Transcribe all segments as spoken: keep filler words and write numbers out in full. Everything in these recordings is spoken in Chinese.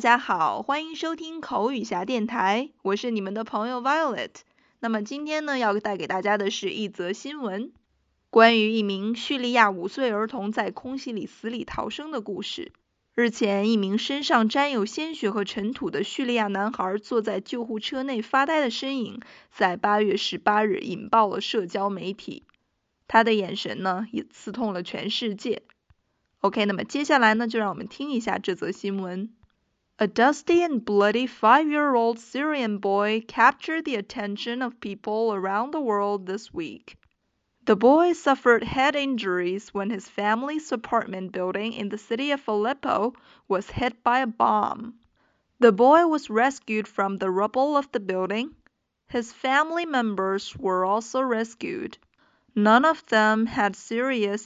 家好，欢迎收听口语侠电台，我是你们的朋友 Violet。那么今天呢，要带给大家的是一则新闻，关于一名叙利亚五岁儿童在空袭里死里逃生的故事。日前，一名身上沾有鲜血和尘土的叙利亚男孩坐在救护车内发呆的身影，在八月十八日引爆了社交媒体。他的眼神呢，也刺痛了全世界。OK， 那么接下来呢，就让我们听一下这则新闻。A dusty and bloody five-year-old Syrian boy captured the attention of people around the world this week. The boy suffered head injuries when his family's apartment building in the city of Aleppo was hit by a bomb. The boy was rescued from the rubble of the building. His family members were also rescued. None of them had serious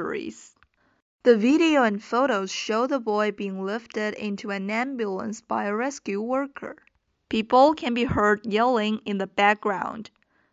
injuries.The video and photos show the boy being lifted into an ambulance by a rescue worker. People can be heard yelling in the background.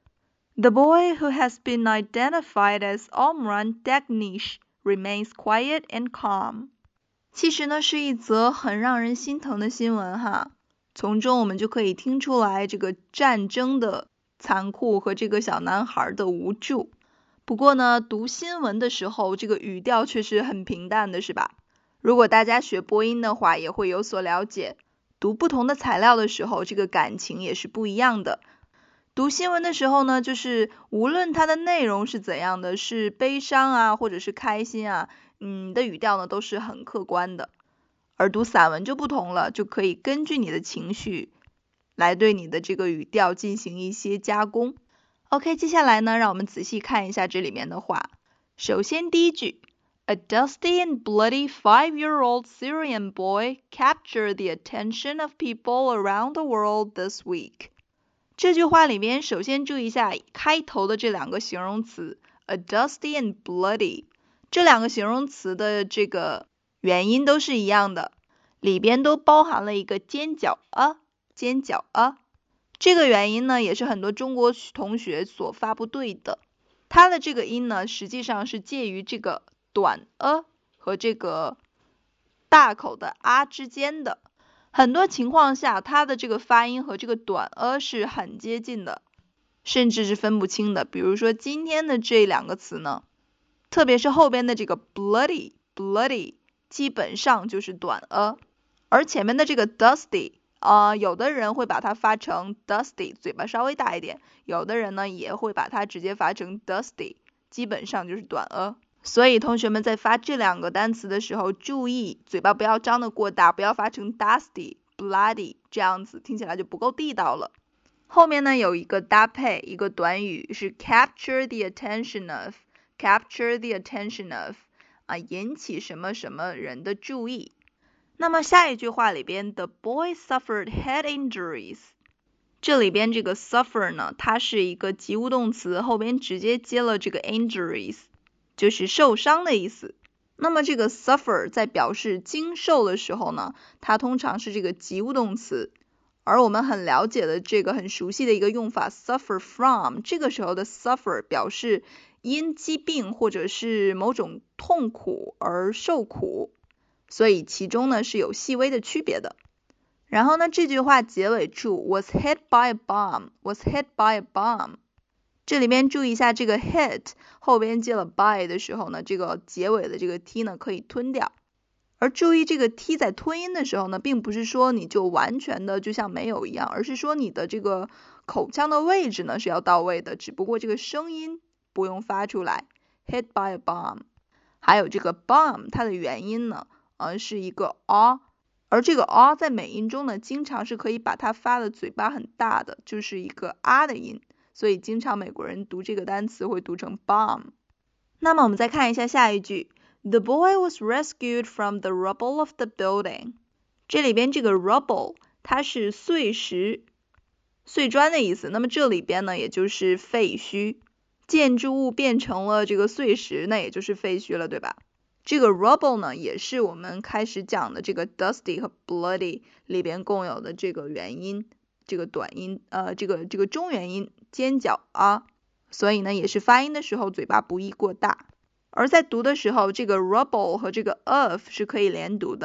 The boy, who has been identified as Omran Dagnish, remains quiet and calm. 其实呢，是一则很让人心疼的新闻哈。从中我们就可以听出来这个战争的残酷和这个小男孩的无助。不过呢，读新闻的时候，这个语调却是很平淡的，是吧？如果大家学播音的话，也会有所了解。读不同的材料的时候，这个感情也是不一样的。读新闻的时候呢，就是无论它的内容是怎样的，是悲伤啊，或者是开心啊，嗯，你的语调呢都是很客观的。而读散文就不同了，就可以根据你的情绪来对你的这个语调进行一些加工。OK， 接下来呢，让我们仔细看一下这里面的话。首先第一句 A dusty and bloody five-year-old Syrian boy captured the attention of people around the world this week. 这句话里面首先注意一下开头的这两个形容词 A dusty and bloody， 这两个形容词的这个元音都是一样的，里边都包含了一个尖角啊，尖角啊。这个元音呢，也是很多中国同学所发不对的。它的这个音呢，实际上是介于这个短 a 和这个大口的啊之间的。很多情况下，它的这个发音和这个短 a 是很接近的，甚至是分不清的。比如说今天的这两个词呢，特别是后边的这个 bloody bloody， 基本上就是短 a， 而前面的这个 dusty。呃，有的人会把它发成 dusty， 嘴巴稍微大一点，有的人呢也会把它直接发成 dusty， 基本上就是短 a。所以同学们在发这两个单词的时候，注意嘴巴不要张得过大，不要发成 dusty、bloody， 这样子听起来就不够地道了。后面呢有一个搭配，一个短语是 capture the attention of，capture the attention of， 啊，引起什么什么人的注意。那么下一句话里边 The boy suffered head injuries， 这里边这个 suffer 呢，它是一个及物动词，后边直接接了这个 injuries， 就是受伤的意思。那么这个 suffer 在表示经受的时候呢，它通常是这个及物动词，而我们很了解的这个很熟悉的一个用法 suffer from， 这个时候的 suffer 表示因疾病或者是某种痛苦而受苦，所以其中呢是有细微的区别的。然后呢这句话结尾处 was hit by a bomb was hit by a bomb， 这里边注意一下这个 hit 后边接了 by 的时候呢，这个结尾的这个 t 呢可以吞掉。而注意这个 t 在吞音的时候呢，并不是说你就完全的就像没有一样，而是说你的这个口腔的位置呢是要到位的，只不过这个声音不用发出来 hit by a bomb。 还有这个 bomb 它的元音呢呃，是一个 a， 而这个 a 在美音中呢，经常是可以把它发的嘴巴很大的，就是一个 a 的音，所以经常美国人读这个单词会读成 bomb。 那么我们再看一下下一句 The boy was rescued from the rubble of the building。 这里边这个 rubble 它是碎石、碎砖的意思，那么这里边呢也就是废墟，建筑物变成了这个碎石，那也就是废墟了，对吧？这个 rubble 呢，也是我们开始讲的这个 dusty 和 bloody 里边共有的这个元音，这个短音，呃，这个这个中元音尖角啊，所以呢，也是发音的时候嘴巴不宜过大。而在读的时候，这个 rubble 和这个 of 是可以连读的，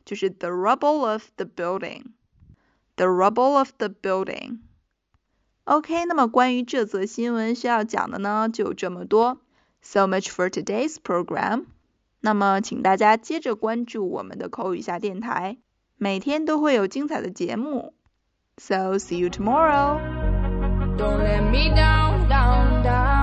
就是 the rubble of the building。the rubble of the building。OK， 那么关于这则新闻需要讲的呢，就这么多。So much for today's program。那么请大家接着关注我们的口语侠电台，每天都会有精彩的节目。So see you tomorrow. Don't let me down, down, down.